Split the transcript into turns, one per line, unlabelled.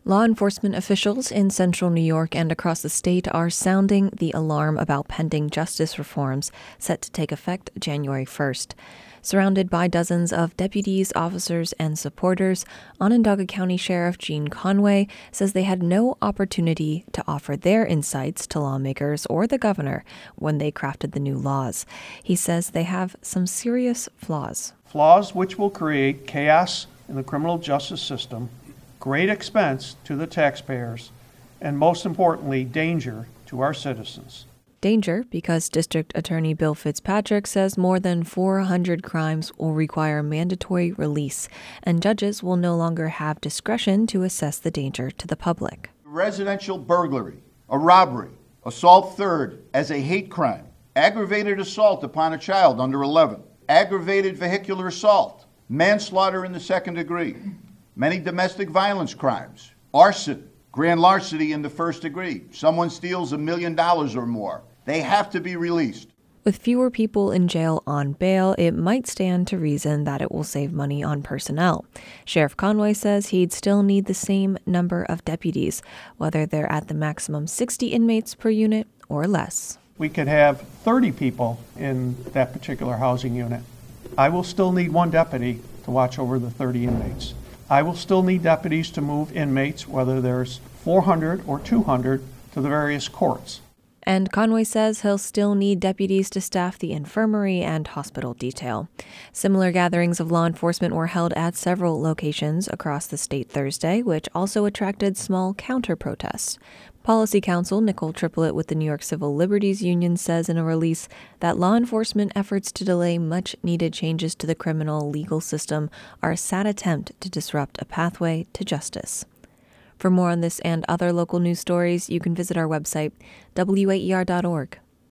Law enforcement officials in central New York and across the state are sounding the alarm about pending justice reforms set to take effect January 1st. Surrounded by dozens of deputies, officers, and supporters, Onondaga County Sheriff Gene Conway says they had no opportunity to offer their insights to lawmakers or the governor when they crafted the new laws. He says they have some serious flaws.
Flaws which will create chaos in the criminal justice system, great expense to the taxpayers, and most importantly, danger to our citizens.
Danger because District Attorney Bill Fitzpatrick says more than 400 crimes will require mandatory release, and judges will no longer have discretion to assess the danger to the public.
Residential burglary, a robbery, assault third as a hate crime, aggravated assault upon a child under 11, aggravated vehicular assault, manslaughter in the second degree, many domestic violence crimes, arson, grand larceny in the first degree. Someone steals $1 million or more. They have to be released.
With fewer people in jail on bail, it might stand to reason that it will save money on personnel. Sheriff Conway says he'd still need the same number of deputies, whether they're at the maximum 60 inmates per unit or less.
We could have 30 people in that particular housing unit. I will still need one deputy to watch over the 30 inmates. I will still need deputies to move inmates, whether there's 400 or 200, to the various courts.
And Conway says he'll still need deputies to staff the infirmary and hospital detail. Similar gatherings of law enforcement were held at several locations across the state Thursday, which also attracted small counter-protests. Policy counsel Nicole Triplett with the New York Civil Liberties Union says in a release that law enforcement efforts to delay much-needed changes to the criminal legal system are a sad attempt to disrupt a pathway to justice. For more on this and other local news stories, you can visit our website, waer.org.